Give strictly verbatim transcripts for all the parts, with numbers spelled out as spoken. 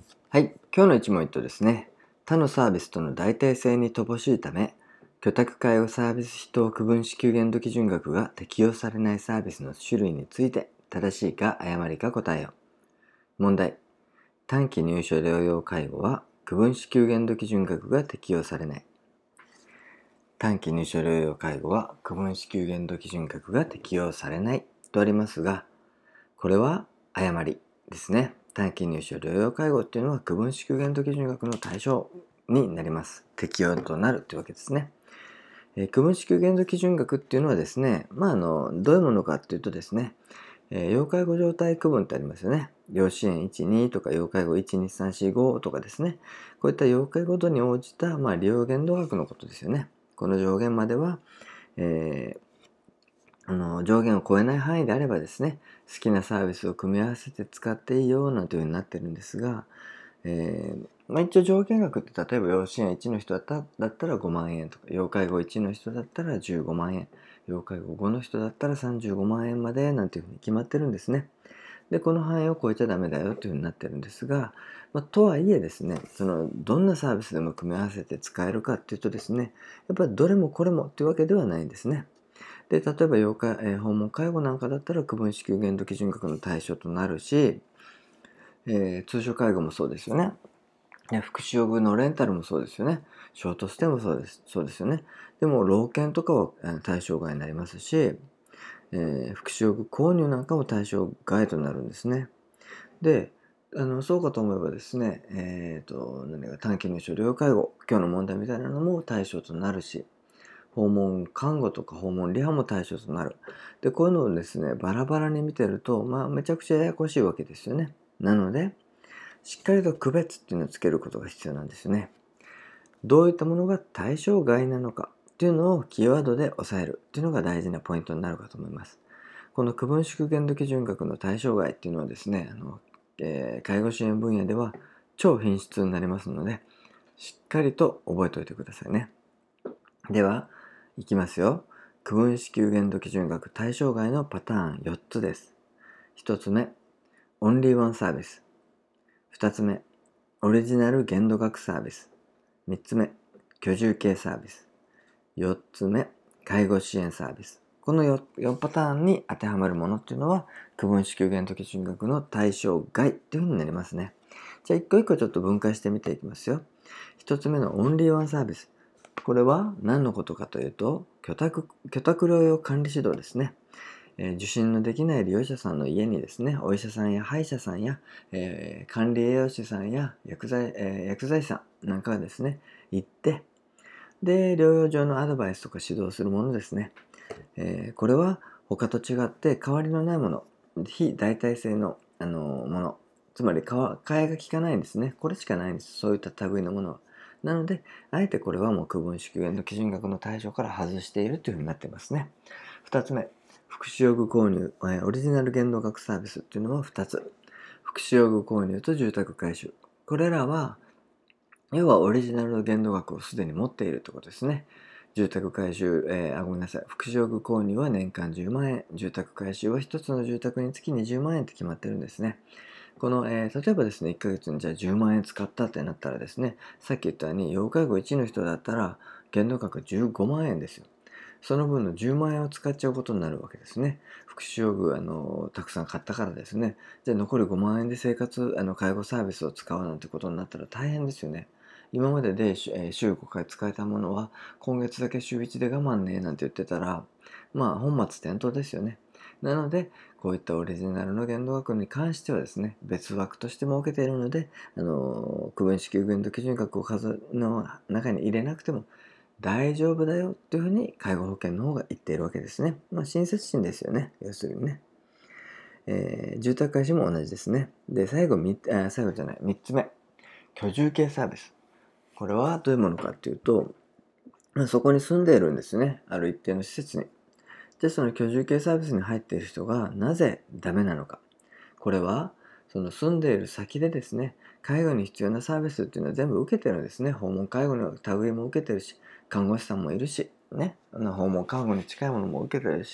はい、今日の一問一答ですね。他のサービスとの代替性に乏しいため、居宅介護サービス費等区分支給限度基準額が適用されないサービスの種類について正しいか誤りか答えよ。問題。短期入所療養介護は区分支給限度基準額が適用されない。短期入所療養介護は区分支給限度基準額が適用されないとありますが、これは誤りですね。短期入所療養介護っていうのは区分支給限度基準額の対象になります。適用となるというわけですね。えー、区分支給限度基準額っていうのはですね、まあ、あのどういうものかっていうとですね、えー、要介護状態区分ってありますよね。要支援いち、にとか要介護いち、に、さん、よん、ごとかですね。こういった要介護度に応じた、まあ、利用限度額のことですよね。この上限までは、えーあの上限を超えない範囲であればですね、好きなサービスを組み合わせて使っていいよなんていうふうになってるんですが、えーまあ、一応上限額って例えば要支援いちの人だっただったらごまん円とか、要介護いちの人だったらじゅうごまん円、要介護ごの人だったらさんじゅうごまん円までなんていうふうに決まってるんですね。で、この範囲を超えちゃダメだよというふうになってるんですが、まあ、とはいえですね、そのどんなサービスでも組み合わせて使えるかっていうとですね、やっぱりどれもこれもっていうわけではないんですね。で、例えば要介、えー訪問介護なんかだったら区分支給限度基準額の対象となるし、えー通所介護もそうですよね。福祉用具のレンタルもそうですよね。ショートステイもそうです。そうですよね。でも、老犬とかは対象外になりますし、えー福祉用具購入なんかも対象外となるんですね。で、あのそうかと思えばですね、えーと、何か短期入所療養介護、今日の問題みたいなのも対象となるし、訪問看護とか訪問リハも対象となる。で、こういうのをですね、バラバラに見てると、まあ、めちゃくちゃややこしいわけですよね。なので、しっかりと区別っていうのをつけることが必要なんですよね。どういったものが対象外なのかっていうのをキーワードで押さえるっていうのが大事なポイントになるかと思います。この区分縮限度基準額の対象外っていうのはですね、あの、えー介護支援分野では超品質になりますので、しっかりと覚えておいてくださいね。では、いきますよ。区分支給限度基準額対象外のパターンよっつです。ひとつめ、オンリーワンサービス。ふたつめ、オリジナル限度額サービス。みっつめ、居住系サービス。よっつめ、介護支援サービス。この 4, よんパターンに当てはまるものっていうのは、区分支給限度基準額の対象外っていうふうになりますね。じゃあ、一個一個ちょっと分解してみていきますよ。ひとつめのオンリーワンサービス。これは何のことかというと、居宅、居宅療養管理指導ですね。えー受診のできない利用者さんの家にですね、お医者さんや歯医者さんや、えー管理栄養士さんや薬剤、えー薬剤師さんなんかがですね、行って、で、療養上のアドバイスとか指導するものですね。えーこれは他と違って代わりのないもの、非代替性の、あのもの、つまり替えが効かないんですね。これしかないんです。そういった類のものは。なので、あえてこれはもう区分縮減の基準額の対象から外しているというふうになっていますね。ふたつめ、福祉用具購入、えーオリジナル限度額サービスっていうのはふたつ。福祉用具購入と住宅改修。これらは、要はオリジナルの限度額をすでに持っているということですね。住宅改修、えー、あ、ごめんなさい。福祉用具購入は年間じゅうまん円。住宅改修はひとつの住宅につきにじゅうまん円って決まってるんですね。この、えー例えばですね、いっかげつにじゃあじゅうまん円使ったってなったらですね、さっき言ったように、要介護いちの人だったら、限度額じゅうごまん円ですよ。その分のじゅうまん円を使っちゃうことになるわけですね。福祉用具、あの、たくさん買ったからですね。じゃあ残りごまん円で生活、あの、介護サービスを使うなんてことになったら大変ですよね。今までで、えー週ごかい使えたものは、今月だけ週いちで我慢ね、なんて言ってたら、まあ、本末転倒ですよね。なので、こういったオリジナルの限度額に関してはですね、別枠として設けているので、あの、区分支給限度基準額を数の中に入れなくても大丈夫だよっていうふうに介護保険の方が言っているわけですね。まあ、親切心ですよね。要するにね。えー住宅開始も同じですね。で、最後、みあ最後じゃない、みっつめ。居住系サービス。これはどういうものかっていうと、まあ、そこに住んでいるんですね。ある一定の施設に。で、その居住系サービスに入っている人がなぜダメなのか。これは、その住んでいる先でですね、介護に必要なサービスっていうのは全部受けてるんですね。訪問介護の類も受けてるし、看護師さんもいるし、ね、あの訪問看護に近いものも受けてるし、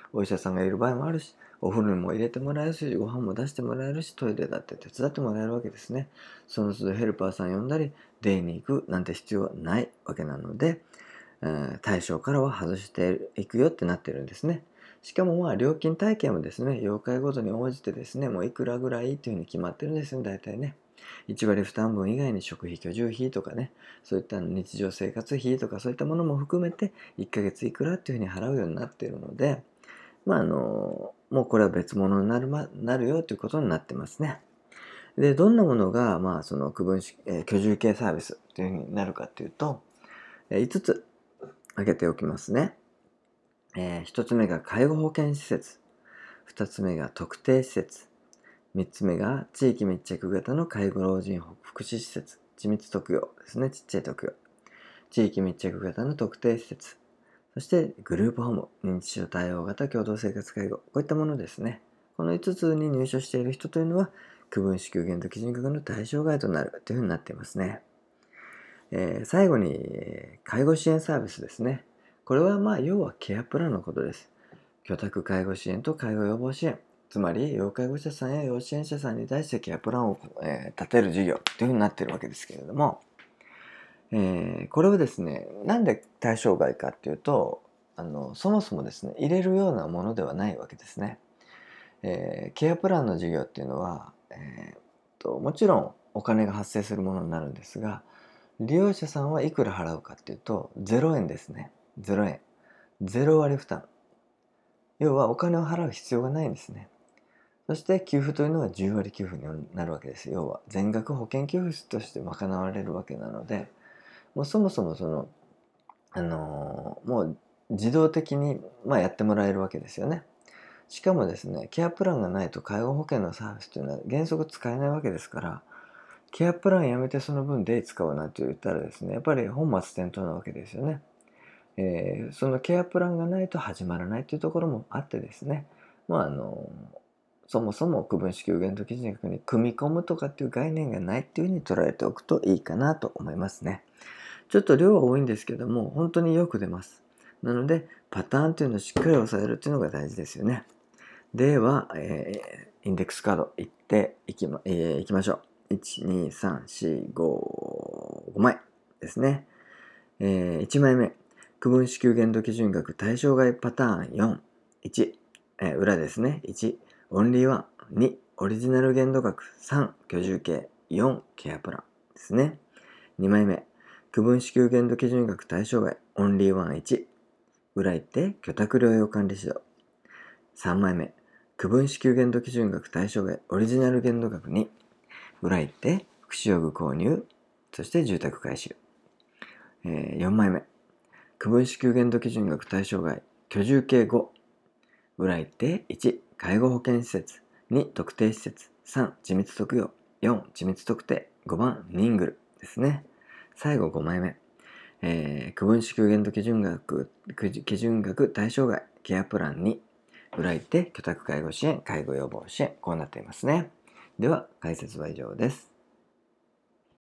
お医者さんがいる場合もあるし、お風呂にも入れてもらえるし、ご飯も出してもらえるし、トイレだって手伝ってもらえるわけですね。その都度ヘルパーさん呼んだり、デイに行くなんて必要はないわけなので、えー対象からは外していくよってなってるんですね。しかもまあ料金体系もですね、要介ごとに応じてですね、もういくらぐらいっていうふうに決まってるんですよ、大体ね。いち割負担分以外に食費、居住費とかね、そういった日常生活費とかそういったものも含めていっかげついくらっていうふうに払うようになっているので、まああの、もうこれは別物になる,、ま、なるよということになってますね。で、どんなものが、まあその区分式、えー居住系サービスっていうふうになるかっていうと、えーいつつ挙げておきますね。えー、ひとつめが介護保険施設、ふたつめが特定施設、みっつめが地域密着型の介護老人福祉施設、地密特養ですね、ちっちゃい特養。地域密着型の特定施設、そしてグループホーム、認知症対応型共同生活介護、こういったものですね。このいつつに入所している人というのは、区分支給限度基準額の対象外となるというふうになっていますね。えー、最後に、介護支援サービスですね。これはまあ、要はケアプランのことです。居宅介護支援と介護予防支援。つまり、要介護者さんや要支援者さんに対してケアプランを、えー、立てる事業というふうになっているわけですけれども、えー、これはですね、なんで対象外かっていうと、あの、そもそもですね、入れるようなものではないわけですね。えー、ケアプランの事業っていうのは、えー、ともちろんお金が発生するものになるんですが、利用者さんはいくら払うかっていうと、ゼロえんですね。ゼロえん。ゼロ割負担。要はお金を払う必要がないんですね。そして給付というのはじゅう割給付になるわけです。要は全額保険給付として賄われるわけなので、もうそもそもその、あのーもう自動的に、まあ、やってもらえるわけですよね。しかもですね、ケアプランがないと介護保険のサービスというのは原則使えないわけですから、ケアプランやめてその分デイ使うなんて言ったらですね、やっぱり本末転倒なわけですよね。えーそのケアプランがないと始まらないというところもあってですね、まああのそもそも区分支給限度基準額に組み込むとかっていう概念がないっていうふうに捉えておくといいかなと思いますね。ちょっと量は多いんですけども、本当によく出ます。なので、パターンというのをしっかり押さえるっていうのが大事ですよね。では、えーインデックスカードいっていきま、えーいきましょう。いち、に、さん、よん、ご、ごまいですね。えーいちまいめ、区分支給限度基準額対象外パターンよん、いち、えー裏ですね。いち、オンリーワン、に、オリジナル限度額、さん、居住系、よん、ケアプランですね。にまいめ、区分支給限度基準額対象外、オンリーワンいち、裏行って居宅療養管理指導。さんまいめ、区分支給限度基準額対象外、オリジナル限度額に、裏行って福祉用具購入、そして住宅改修。えー、よんまいめ、区分支給限度基準額対象外、居住系ご、裏行っていち、介護保険施設、に、特定施設、さん、地密特養、よん、地密特定、ごばん、ニングルですね。最後ごまいめ、えー、区分支給限度基準額、基準額対象外、ケアプランに、裏行って居宅介護支援、介護予防支援、こうなっていますね。では、解説は以上です。